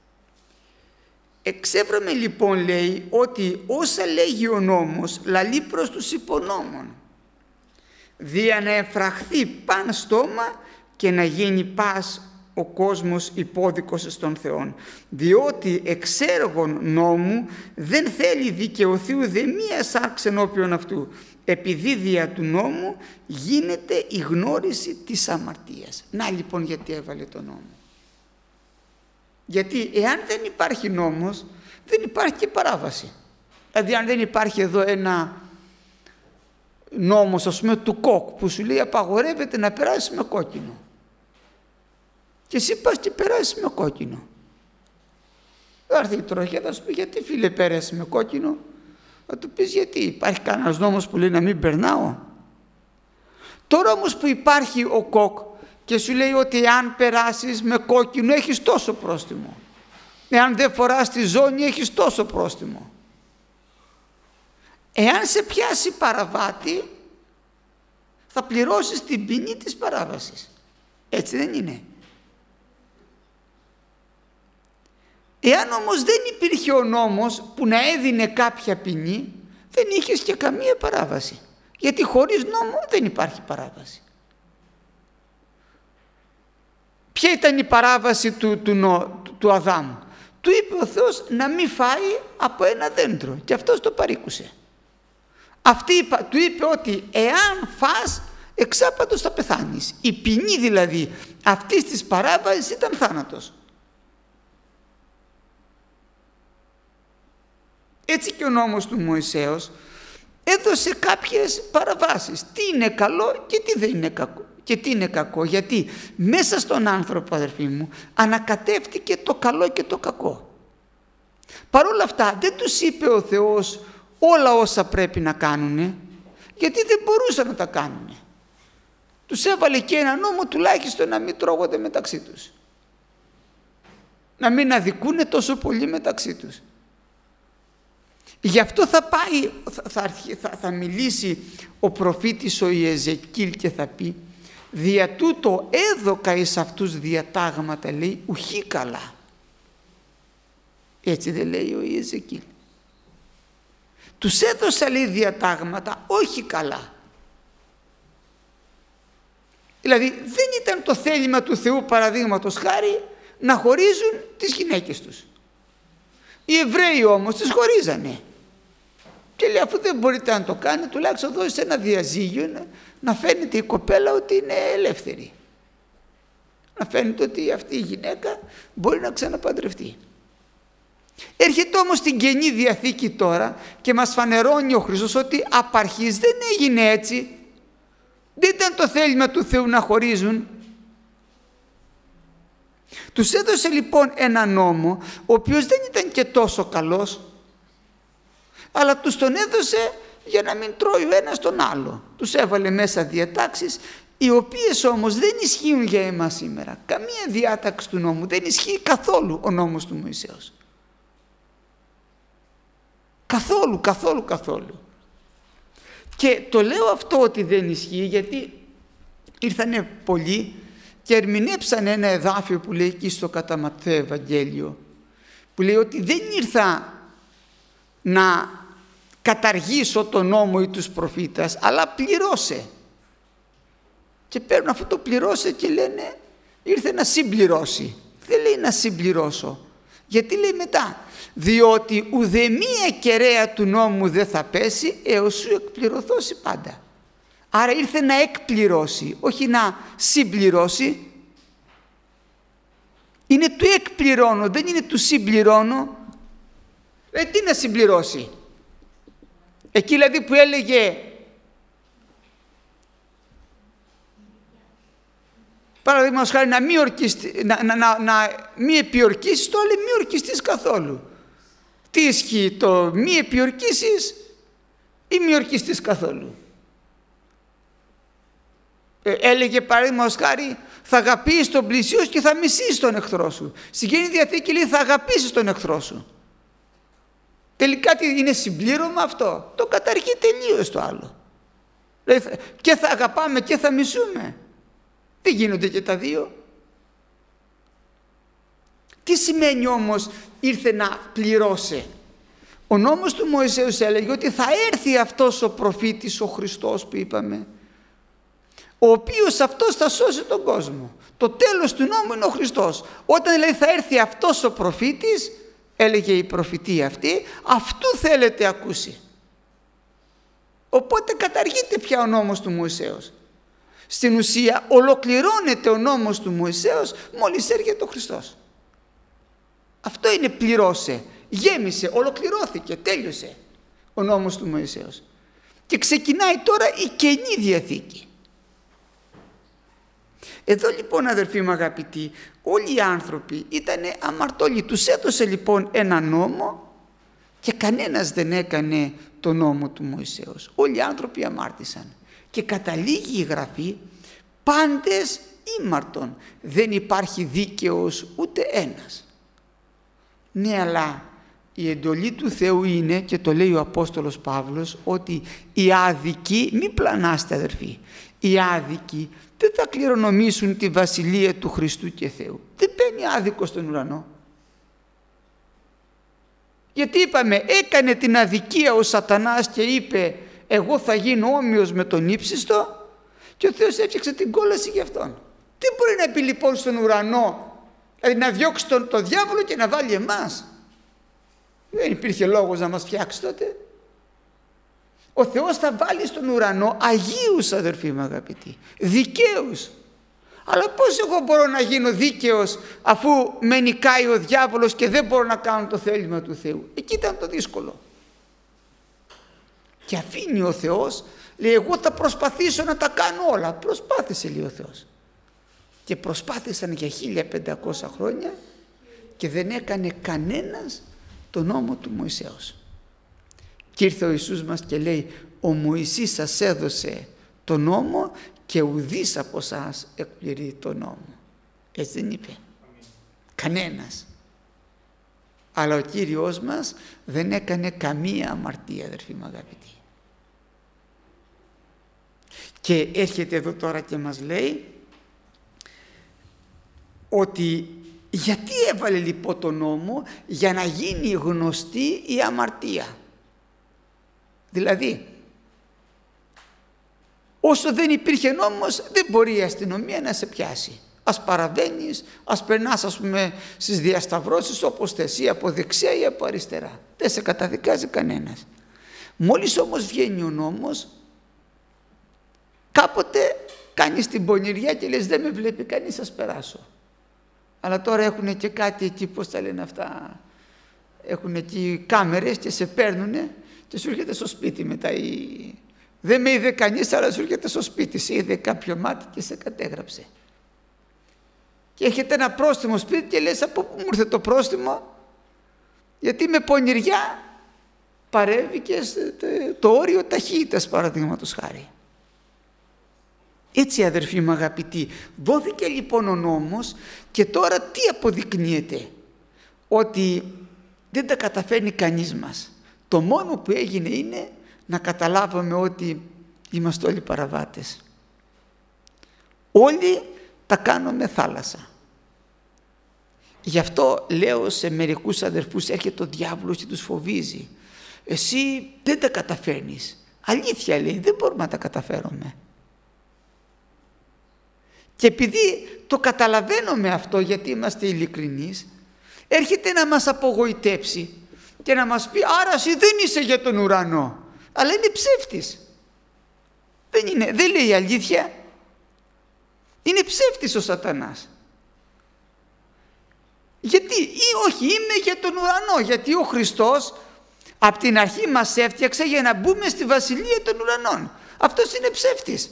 Εξέβραμε λοιπόν, λέει, ότι όσα λέγει ο νόμος λαλεί προς τους υπονόμων, δια να εφραχθεί παν στόμα και να γίνει πας ο κόσμος υπόδικος στον Θεόν, διότι εξέργων νόμου δεν θέλει δικαιωθεί ουδε μία σάρξ ενώπιον αυτού, επειδή δια του νόμου γίνεται η γνώριση της αμαρτίας. Να λοιπόν γιατί έβαλε τον νόμο. Γιατί εάν δεν υπάρχει νόμος, δεν υπάρχει και παράβαση. Δηλαδή αν δεν υπάρχει εδώ ένα νόμος, ας πούμε, του κοκ που σου λέει απαγορεύεται να περάσεις με κόκκινο, και εσύ πας και περάσεις με κόκκινο, θα έρθει η τροχιά, θα σου πει γιατί φίλε πέρασες με κόκκινο? Θα του πεις γιατί, υπάρχει κανένας νόμος που λέει να μην περνάω? Τώρα όμως που υπάρχει ο κοκ και σου λέει ότι αν περάσεις με κόκκινο έχεις τόσο πρόστιμο, εάν δεν φοράς τη ζώνη έχεις τόσο πρόστιμο, εάν σε πιάσει παραβάτη θα πληρώσεις την ποινή της παράβασης. Έτσι δεν είναι? Εάν όμως δεν υπήρχε ο νόμος που να έδινε κάποια ποινή, δεν είχες και καμία παράβαση. Γιατί χωρίς νόμο δεν υπάρχει παράβαση. Ποια ήταν η παράβαση του, του, του, του Αδάμ? Του είπε ο Θεός να μην φάει από ένα δέντρο και αυτός το παρήκουσε. Αυτή, του είπε ότι εάν φας εξάπατος θα πεθάνεις. Η ποινή δηλαδή αυτής της παράβασης ήταν θάνατος. Έτσι και ο νόμος του Μωυσέως έδωσε κάποιες παραβάσεις. Τι είναι καλό και τι δεν είναι κακό. Και τι είναι κακό, γιατί μέσα στον άνθρωπο, αδερφοί μου, ανακατεύτηκε το καλό και το κακό. Παρ' όλα αυτά δεν τους είπε ο Θεός όλα όσα πρέπει να κάνουν, γιατί δεν μπορούσαν να τα κάνουν. Τους έβαλε και ένα νόμο τουλάχιστον να μην τρώγονται μεταξύ τους, να μην αδικούνε τόσο πολύ μεταξύ τους. Γι' αυτό θα πάει, θα, θα, θα μιλήσει ο προφήτης ο Ιεζεκίλ και θα πει «Δια τούτο έδωκα εις αυτούς διατάγματα», λέει, «ουχή καλά». Έτσι δεν λέει ο Ιεζεκίλ? Τους έδωσα, λέει, διατάγματα όχι καλά. Δηλαδή δεν ήταν το θέλημα του Θεού, παραδείγματος χάρη, να χωρίζουν τις γυναίκες τους. Οι Εβραίοι όμως τις χωρίζανε. Και λέει, αφού δεν μπορείτε να το κάνετε, τουλάχιστον δώστε ένα διαζύγιο, να φαίνεται η κοπέλα ότι είναι ελεύθερη. Να φαίνεται ότι αυτή η γυναίκα μπορεί να ξαναπαντρευτεί. Έρχεται όμως στην Καινή Διαθήκη τώρα και μας φανερώνει ο Χριστός ότι απ' αρχής δεν έγινε έτσι. Δεν ήταν το θέλημα του Θεού να χωρίζουν. Τους έδωσε λοιπόν ένα νόμο, ο οποίος δεν ήταν και τόσο καλός, αλλά τους τον έδωσε για να μην τρώει ο ένας τον άλλο. Τους έβαλε μέσα διατάξεις, οι οποίες όμως δεν ισχύουν για εμάς σήμερα. Καμία διάταξη του νόμου δεν ισχύει καθόλου ο νόμος του Μωυσέως. Καθόλου, καθόλου, καθόλου. Και το λέω αυτό ότι δεν ισχύει, γιατί ήρθανε πολλοί και ερμηνεύσαν ένα εδάφιο που λέει εκεί στο κατά Ματθαίο Ευαγγέλιο, που λέει ότι δεν ήρθα να καταργήσω τον νόμο ή τους προφήτας, αλλά πληρώσε. Και παίρνουν αυτό το πληρώσε και λένε ήρθε να συμπληρώσει. Δεν λέει να συμπληρώσω. Γιατί λέει μετά, διότι ουδεμία κεραία του νόμου δεν θα πέσει έως σου εκπληρωθώσει πάντα. Άρα ήρθε να εκπληρώσει, όχι να συμπληρώσει. Είναι του εκπληρώνω, δεν είναι του συμπληρώνω. Ε, τι να συμπληρώσει. Εκεί δηλαδή που έλεγε, παραδείγματος χάρη, να μην, ορκιστεί, να, να, να, να μη επιορκήσεις, το λέει μη ορκιστείς καθόλου. Τι ισχύει, το μη επιορκήσεις ή μη ορκιστείς καθόλου. Ε, έλεγε παραδείγματος χάρη, θα αγαπήσεις τον πλησίον και θα μισείς τον εχθρό σου. Στην Καινή Διαθήκη λέει θα αγαπήσεις τον εχθρό σου. Τελικά τι είναι συμπλήρωμα αυτό. Το καταργεί τελείως το άλλο. Δηλαδή, και θα αγαπάμε και θα μισούμε. Δεν γίνονται και τα δύο. Τι σημαίνει όμως ήρθε να πληρώσει. Ο νόμος του Μωυσέως έλεγε ότι θα έρθει αυτός ο προφήτης, ο Χριστός που είπαμε, ο οποίος αυτός θα σώσει τον κόσμο. Το τέλος του νόμου είναι ο Χριστός. Όταν δηλαδή θα έρθει αυτός ο προφήτης, έλεγε η προφητεία αυτή, αυτού θέλετε ακούσει. Οπότε καταργείται πια ο νόμος του Μωυσέως. Στην ουσία ολοκληρώνεται ο νόμος του Μωυσέως μόλις έρχεται ο Χριστός. Αυτό είναι πληρώσε, γέμισε, ολοκληρώθηκε, τέλειωσε ο νόμος του Μωυσέως. Και ξεκινάει τώρα η Καινή Διαθήκη. Εδώ λοιπόν αδερφοί μου αγαπητοί, όλοι οι άνθρωποι ήταν αμαρτωλοί. Τους έδωσε λοιπόν ένα νόμο και κανένας δεν έκανε το νόμο του Μωυσέως. Όλοι οι άνθρωποι αμάρτησαν. Και καταλήγει η Γραφή, πάντες ήμαρτον, δεν υπάρχει δίκαιος ούτε ένας. Ναι, αλλά η εντολή του Θεού είναι, και το λέει ο Απόστολος Παύλος, ότι οι άδικοι, μην πλανάστε αδερφοί, οι άδικοι δεν θα κληρονομήσουν τη βασιλεία του Χριστού και Θεού. Δεν μπαίνει άδικος στον ουρανό. Γιατί είπαμε, έκανε την αδικία ο Σατανάς και είπε, εγώ θα γίνω όμοιος με τον ύψιστο, και ο Θεός έφτιαξε την κόλαση για αυτόν. Δεν μπορεί να πει λοιπόν στον ουρανό, δηλαδή να διώξει τον το διάβολο και να βάλει εμάς. Δεν υπήρχε λόγος να μας φτιάξει τότε. Ο Θεός θα βάλει στον ουρανό αγίους αδερφοί μου αγαπητοί, δικαίους. Αλλά πώς εγώ μπορώ να γίνω δίκαιος αφού με νικάει ο διάβολος και δεν μπορώ να κάνω το θέλημα του Θεού. Εκεί ήταν το δύσκολο. Και αφήνει ο Θεός, λέει, εγώ θα προσπαθήσω να τα κάνω όλα. Προσπάθησε, λέει ο Θεός. Και προσπάθησαν για χίλια πεντακόσια χρόνια και δεν έκανε κανένας το νόμο του Μωυσέως. Και ήρθε ο Ιησούς μας και λέει, ο Μωυσής σας έδωσε το νόμο και ουδής από εσάς εκπληρεί το νόμο. Έτσι δεν είπε. Κανένας. Αλλά ο Κύριος μας δεν έκανε καμία αμαρτία αδερφοί μου αγαπητοί. Και έρχεται εδώ τώρα και μας λέει ότι γιατί έβαλε λοιπόν το νόμο, για να γίνει γνωστή η αμαρτία. Δηλαδή Όσο δεν υπήρχε νόμος, δεν μπορεί η αστυνομία να σε πιάσει. Ας παραβαίνεις, ας περνάς ας πούμε στις διασταυρώσεις όπως θες, ή από δεξιά ή από αριστερά. Δεν σε καταδικάζει κανένας. Μόλις όμως βγαίνει ο νόμος, κάποτε κάνεις την πονηριά και λες δεν με βλέπει κανείς, ας περάσω. Αλλά τώρα έχουν και κάτι εκεί, πώς τα λένε αυτά, έχουν εκεί κάμερες και σε παίρνουνε και σου έρχεται στο σπίτι μετά. Η... Δεν με είδε κανείς, αλλά σου έρχεται στο σπίτι, σε είδε κάποιο μάτι και σε κατέγραψε. Και έχετε ένα πρόστιμο σπίτι και λες από πού μου ήρθε το πρόστιμο, γιατί με πονηριά παρέβηκε το όριο ταχύτητας, παραδείγματος χάρη. Έτσι αδερφοί μου αγαπητοί, δόθηκε λοιπόν ο νόμος και τώρα τι αποδεικνύεται? Ότι δεν τα καταφέρνει κανείς μας. Το μόνο που έγινε είναι να καταλάβουμε ότι είμαστε όλοι παραβάτες. Όλοι τα κάνουμε θάλασσα. Γι' αυτό λέω σε μερικούς αδερφούς, έρχεται ο διάβολος και τους φοβίζει. Εσύ δεν τα καταφέρνεις. Αλήθεια λέει, δεν μπορούμε να τα καταφέρουμε. Και επειδή το καταλαβαίνουμε αυτό, γιατί είμαστε ειλικρινείς, έρχεται να μας απογοητεύσει και να μας πει άρα εσύ δεν είσαι για τον ουρανό, αλλά είναι ψεύτης. Δεν είναι, δεν λέει αλήθεια. Είναι ψεύτης ο σατανάς. Γιατί ή όχι, είμαι για τον ουρανό, γιατί ο Χριστός από την αρχή μας έφτιαξε για να μπούμε στη βασιλεία των ουρανών. Αυτός είναι ψεύτης.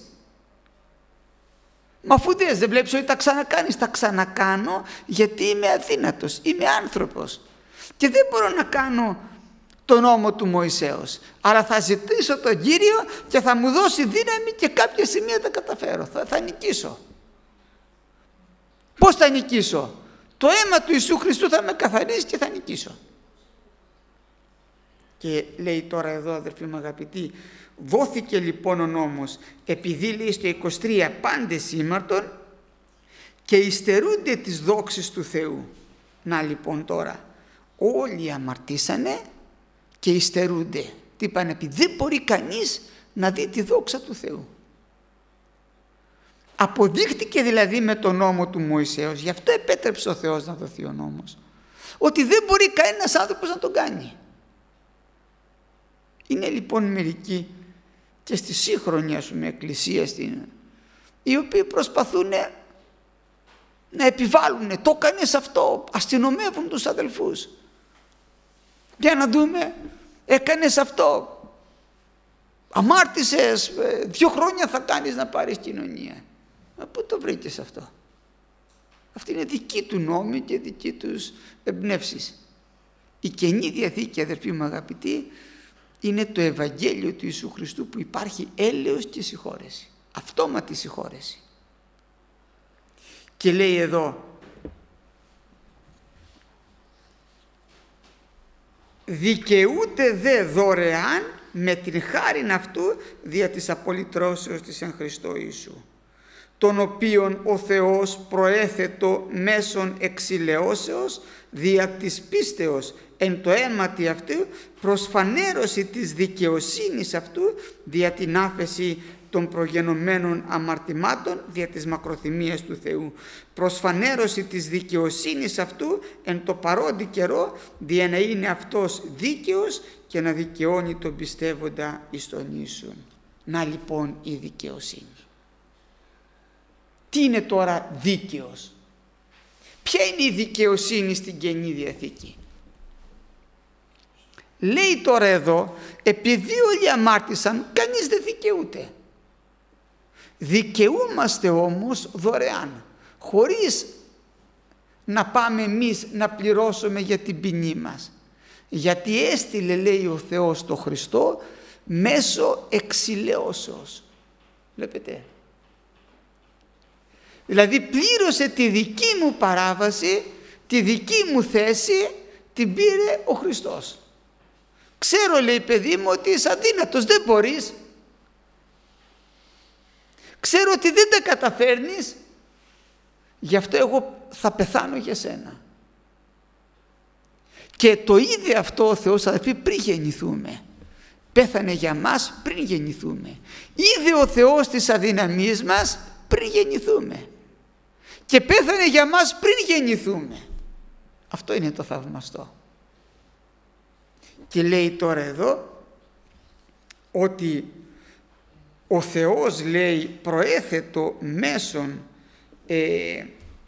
Μα αφού δες, δεν βλέπεις ότι τα ξανακάνεις? Τα ξανακάνω γιατί είμαι αδύνατος, είμαι άνθρωπος και δεν μπορώ να κάνω τον νόμο του Μωυσέως, αλλά θα ζητήσω τον Κύριο και θα μου δώσει δύναμη και κάποια στιγμή θα τα καταφέρω, θα, θα νικήσω. Πώς θα νικήσω? Το αίμα του Ιησού Χριστού θα με καθαρίσει και θα νικήσω. Και λέει τώρα εδώ αδερφοί μου αγαπητοί, δόθηκε λοιπόν ο νόμος επειδή λέει στο είκοσι τρία πάντες ήμαρτον και υστερούνται τις δόξες του Θεού. Να λοιπόν τώρα όλοι αμαρτήσανε και υστερούνται. Τι είπανε? Επειδή δεν μπορεί κανείς να δει τη δόξα του Θεού. Αποδείχτηκε δηλαδή με τον νόμο του Μωυσέως, γι' αυτό επέτρεψε ο Θεός να δοθεί ο νόμος, ότι δεν μπορεί κανένας άνθρωπος να τον κάνει. Είναι λοιπόν μερικοί και στη σύγχρονη ας πούμε εκκλησία στην, οι οποίοι προσπαθούν να επιβάλλουν, το κάνεις αυτό, αστυνομεύουν τους αδελφούς. Για να δούμε, έκανες αυτό, αμάρτησες, δύο χρόνια θα κάνεις να πάρεις κοινωνία. Μα πού το βρήκες αυτό? Αυτή είναι δική του νόμη και δική τους εμπνεύσεις. Η Καινή Διαθήκη αδερφοί μου αγαπητοί είναι το Ευαγγέλιο του Ιησού Χριστού που υπάρχει έλεος και συγχώρεση, αυτόματη συγχώρεση. Και λέει εδώ, δικαιούται δε δωρεάν με την χάριν αυτού δια της απολυτρώσεως της εν Χριστώ Ιησού, τον οποίον ο Θεός προέθετο μέσον εξηλαιώσεως δια της πίστεως εν το αίματι αυτού προσφανέρωση της δικαιοσύνης αυτού δια την άφεση των προγενωμένων αμαρτημάτων δια της μακροθυμίας του Θεού. Προσφανέρωση της δικαιοσύνης αυτού εν το παρόντι καιρό δια να είναι αυτός δίκαιος και να δικαιώνει τον πιστεύοντα εις τον Ιησούν. Να λοιπόν η δικαιοσύνη. Τι είναι τώρα δίκαιος? Ποια είναι η δικαιοσύνη στην Καινή Διαθήκη? Λέει τώρα εδώ, επειδή όλοι αμάρτησαν, κανείς δεν δικαιούται. Δικαιούμαστε όμως δωρεάν, χωρίς να πάμε εμείς να πληρώσουμε για την ποινή μας. Γιατί έστειλε, λέει ο Θεός, το Χριστό μέσω εξηλαιώσεως. Βλέπετε. Δηλαδή πλήρωσε τη δική μου παράβαση, τη δική μου θέση, την πήρε ο Χριστός. Ξέρω, λέει, παιδί μου, ότι είσαι αδύνατος, δεν μπορείς. Ξέρω ότι δεν τα καταφέρνεις, γι' αυτό εγώ θα πεθάνω για σένα. Και το είδε αυτό ο Θεός, αδελφοί, πριν γεννηθούμε. Πέθανε για μας πριν γεννηθούμε. Είδε ο Θεός τις αδυναμίες μας πριν γεννηθούμε. Και πέθανε για μας πριν γεννηθούμε. Αυτό είναι το θαυμαστό. Και λέει τώρα εδώ ότι ο Θεός, λέει, προέθετο μέσον ε,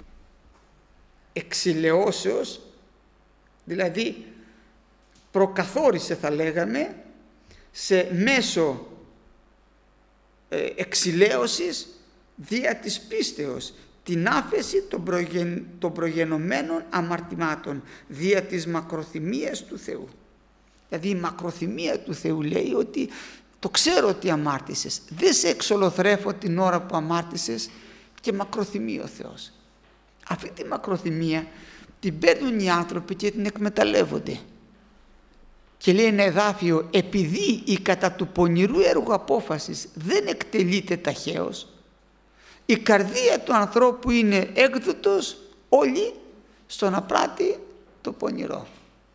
εξηλαιώσεως, δηλαδή προκαθόρισε, θα λέγαμε, σε μέσο ε, εξηλαίωσης δια της πίστεως την άφεση των, προγεν, των προγενωμένων αμαρτημάτων δια της μακροθυμίας του Θεού. Δηλαδή η μακροθυμία του Θεού λέει ότι το ξέρω ότι αμάρτησες, δεν σε εξολοθρέφω την ώρα που αμάρτησες και μακροθυμεί ο Θεός. Αυτή τη μακροθυμία την παίρνουν οι άνθρωποι και την εκμεταλλεύονται. Και λέει ένα εδάφιο, επειδή η κατά του πονηρού έργου απόφασης δεν εκτελείται ταχαίως, η καρδία του ανθρώπου είναι έκδοτος όλη στο να πράττει το πονηρό.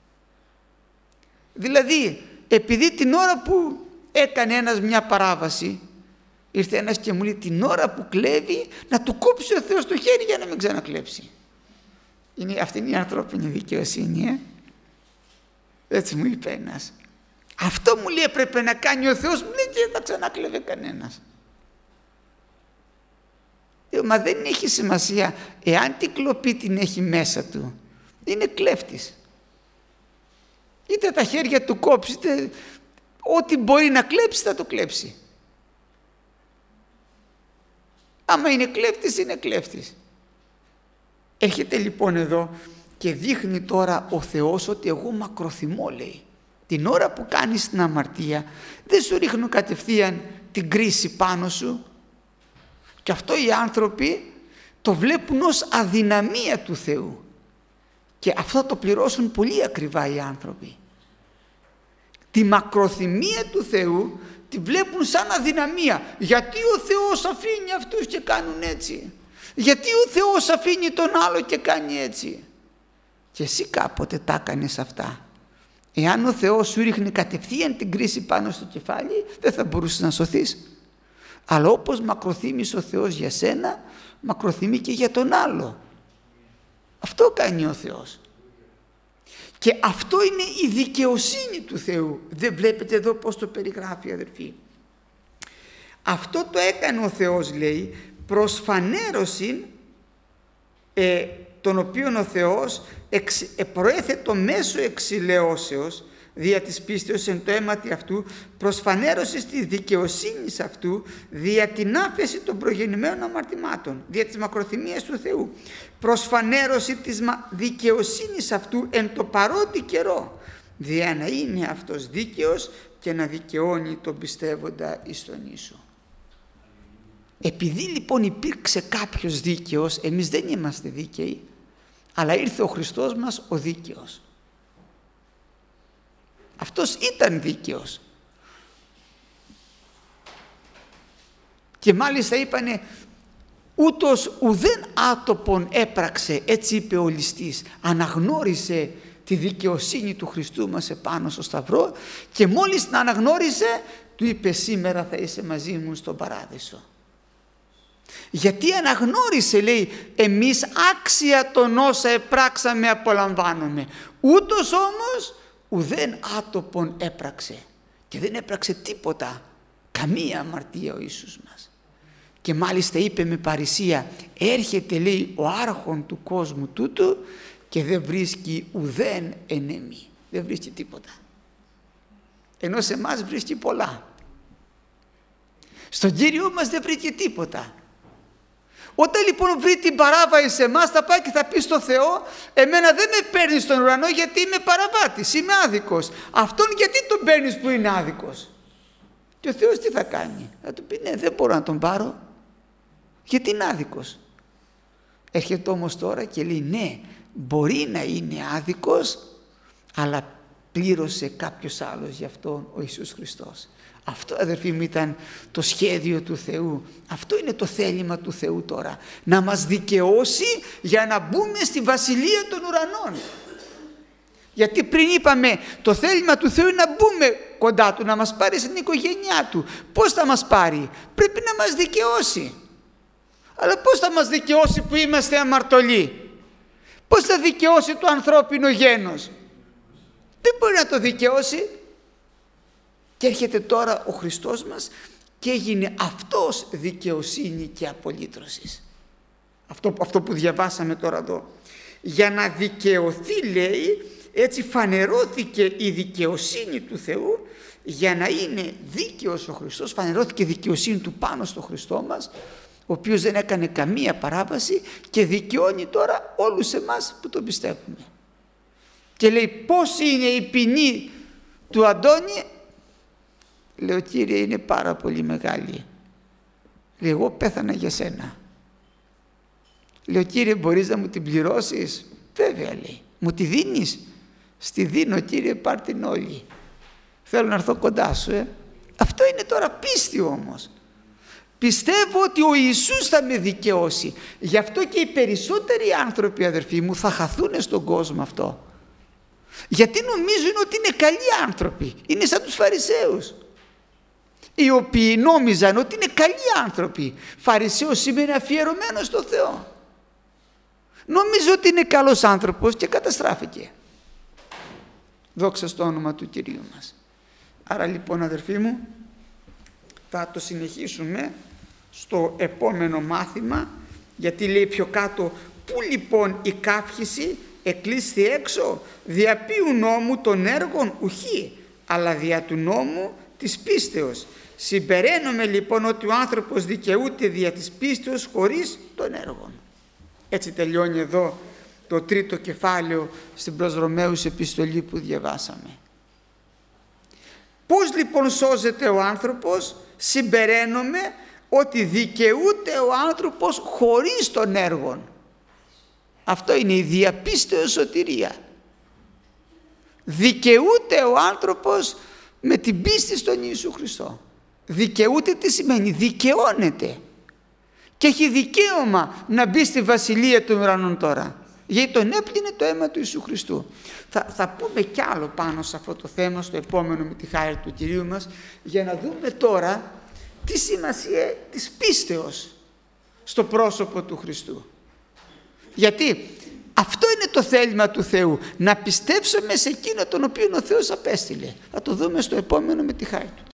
Δηλαδή, επειδή την ώρα που έκανε ένας μια παράβαση, ήρθε ένας και μου λέει την ώρα που κλέβει να του κόψει ο Θεός το χέρι για να μην ξανακλέψει. Είναι, αυτή είναι η ανθρώπινη δικαιοσύνη, ε? Έτσι μου είπε ένας. Αυτό μου λέει έπρεπε να κάνει ο Θεός, μου λέει, και δεν θα ξανακλέβε κανένας. Μα δεν έχει σημασία εάν την κλοπή την έχει μέσα του. Είναι κλέφτης. Είτε τα χέρια του κόψει, είτε ό,τι μπορεί να κλέψει θα το κλέψει. Άμα είναι κλέφτης, είναι κλέφτης. Έρχεται λοιπόν εδώ και δείχνει τώρα ο Θεός ότι εγώ μακροθυμώ, λέει. Την ώρα που κάνεις την αμαρτία δεν σου ρίχνω κατευθείαν την κρίση πάνω σου. Και αυτό οι άνθρωποι το βλέπουν ως αδυναμία του Θεού. Και αυτό το πληρώσουν πολύ ακριβά οι άνθρωποι. Τη μακροθυμία του Θεού τη βλέπουν σαν αδυναμία. Γιατί ο Θεός αφήνει αυτούς και κάνουν έτσι. Γιατί ο Θεός αφήνει τον άλλο και κάνει έτσι. Και εσύ κάποτε τα έκανες αυτά. Εάν ο Θεός σου ρίχνει κατευθείαν την κρίση πάνω στο κεφάλι, δεν θα μπορούσες να σωθείς. Αλλά όπως μακροθύμησε ο Θεός για σένα, μακροθυμεί και για τον άλλο. Αυτό κάνει ο Θεός. Και αυτό είναι η δικαιοσύνη του Θεού. Δεν βλέπετε εδώ πώς το περιγράφει, αδερφοί. Αυτό το έκανε ο Θεός, λέει, προς φανέρωση ε, τον οποίον ο Θεός εξ, ε, προέθετο μέσω εξηλαιώσεως δια της πίστεως εν το αίματι αυτού, προς φανέρωση της δικαιοσύνης αυτού, δια την άφεση των προγεννημένων αμαρτημάτων, δια της μακροθυμίας του Θεού, προς φανέρωση της δικαιοσύνης αυτού εν το παρόντι καιρό, δια να είναι αυτός δίκαιος και να δικαιώνει τον πιστεύοντα εις τον ίσο. Επειδή λοιπόν υπήρξε κάποιος δίκαιος, εμείς δεν είμαστε δίκαιοι, αλλά ήρθε ο Χριστός μας ο δίκαιος. Αυτός ήταν δίκαιος. Και μάλιστα είπανε, ούτως ουδέν άτοπον έπραξε, έτσι είπε ο ληστής, αναγνώρισε τη δικαιοσύνη του Χριστού μας επάνω στο Σταυρό και μόλις την αναγνώρισε, του είπε, σήμερα θα είσαι μαζί μου στον παράδεισο. Γιατί αναγνώρισε, λέει, εμείς άξια των όσα επράξαμε απολαμβάνομαι. Ούτως όμως ουδέν άτοπον έπραξε και δεν έπραξε τίποτα, καμία αμαρτία ο Ιησούς μας. Και μάλιστα είπε με παρησία, έρχεται, λέει, ο άρχον του κόσμου τούτου και δεν βρίσκει ουδέν εν εμεί, δεν βρίσκει τίποτα, ενώ σε εμάς βρίσκει πολλά. Στον Κύριο μας δεν βρήκε τίποτα. Όταν λοιπόν βρει την παράβαση σε εμάς, θα πάει και θα πει στο Θεό, εμένα δεν με παίρνεις στον ουρανό γιατί είμαι παραβάτης, είμαι άδικος. Αυτόν γιατί τον παίρνεις που είναι άδικος? Και ο Θεός τι θα κάνει? Θα του πει, ναι, δεν μπορώ να τον πάρω γιατί είναι άδικος. Έρχεται όμως τώρα και λέει, ναι, μπορεί να είναι άδικος, αλλά πλήρωσε κάποιος άλλος γι' αυτόν, ο Ιησούς Χριστός. Αυτό, αδερφοί μου, ήταν το σχέδιο του Θεού. Αυτό είναι το θέλημα του Θεού τώρα. Να μας δικαιώσει για να μπούμε στη βασιλεία των ουρανών. Γιατί πριν είπαμε το θέλημα του Θεού είναι να μπούμε κοντά Του, να μας πάρει στην οικογένειά Του. Πώς θα μας πάρει? Πρέπει να μας δικαιώσει. Αλλά πώς θα μας δικαιώσει που είμαστε αμαρτωλοί? Πώς θα δικαιώσει το ανθρώπινο γένος? Δεν μπορεί να το δικαιώσει. Και έρχεται τώρα ο Χριστός μας και έγινε αυτός δικαιοσύνη και απολύτρωσης. Αυτό, αυτό που διαβάσαμε τώρα εδώ. Για να δικαιωθεί, λέει, έτσι φανερώθηκε η δικαιοσύνη του Θεού, για να είναι δίκαιος ο Χριστός. Φανερώθηκε η δικαιοσύνη Του πάνω στο Χριστό μας, ο οποίος δεν έκανε καμία παράβαση και δικαιώνει τώρα όλους εμάς που τον πιστεύουμε. Και λέει, πώς είναι η ποινή του Αντώνη? Λέω, Κύριε, είναι πάρα πολύ μεγάλη. Λέει, εγώ πέθανα για σένα. Λέω, Κύριε, μπορείς να μου την πληρώσεις? Βέβαια, λέει. Μου τη δίνεις? Στη δίνω, Κύριε, πάρ' την όλη. Θέλω να έρθω κοντά σου, ε. Αυτό είναι τώρα πίστη όμως. Πιστεύω ότι ο Ιησούς θα με δικαιώσει. Γι' αυτό και οι περισσότεροι άνθρωποι, αδερφοί μου, θα χαθούν στον κόσμο αυτό. Γιατί νομίζουν ότι είναι καλοί άνθρωποι. Είναι σαν τους Φαρισαίους, οι οποίοι νόμιζαν ότι είναι καλοί άνθρωποι. Φαρισαίος σημαίνει αφιερωμένος στο Θεό. Νόμιζε ότι είναι καλός άνθρωπος και καταστράφηκε. Δόξα στο όνομα του Κυρίου μας. Άρα λοιπόν, αδερφοί μου, θα το συνεχίσουμε στο επόμενο μάθημα, γιατί λέει πιο κάτω, πού λοιπόν η καύχηση εκλείσθη έξω, δια ποιου νόμου των έργων ουχή, αλλά δια του νόμου της πίστεως. Συμπεραίνομαι λοιπόν ότι ο άνθρωπος δικαιούται δια της πίστεως χωρίς των έργων. Έτσι τελειώνει εδώ το τρίτο κεφάλαιο στην προς Ρωμαίους επιστολή που διαβάσαμε. Πώς λοιπόν σώζεται ο άνθρωπος? Συμπεραίνομαι ότι δικαιούται ο άνθρωπος χωρίς των έργων. Αυτό είναι η διαπίστεως σωτηρία. Δικαιούται ο άνθρωπος με την πίστη στον Ιησού Χριστό. Δικαιούται τι σημαίνει? Δικαιώνεται. Και έχει δικαίωμα να μπει στη βασιλεία των ουρανών τώρα. Γιατί τον έπλυνε το αίμα του Ιησού Χριστού. Θα, θα πούμε κι άλλο πάνω σε αυτό το θέμα στο επόμενο με τη χάρη του Κυρίου μας, για να δούμε τώρα τη σημασία της πίστεως στο πρόσωπο του Χριστού. Γιατί αυτό είναι το θέλημα του Θεού, να πιστέψουμε σε εκείνο τον οποίο ο Θεός απέστειλε. Θα το δούμε στο επόμενο με τη χάρη του.